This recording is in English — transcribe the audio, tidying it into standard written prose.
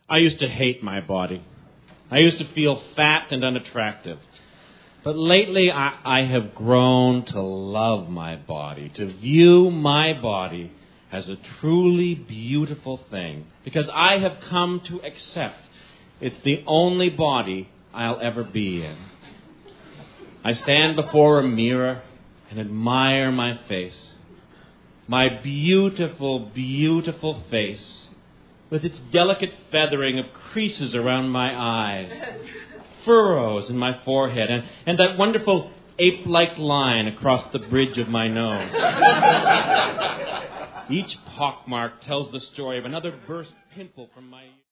I used to hate my body. I used to feel fat and unattractive. But lately, I have grown to love my body, to view my body as a truly beautiful thing, because I have come to accept it's the only body I'll ever be in. I stand before a mirror and admire my face, my beautiful, beautiful face, with its delicate feathering of creases around my eyes, furrows in my forehead, and that wonderful ape-like line across the bridge of my nose. Each pockmark tells the story of another burst pimple from my...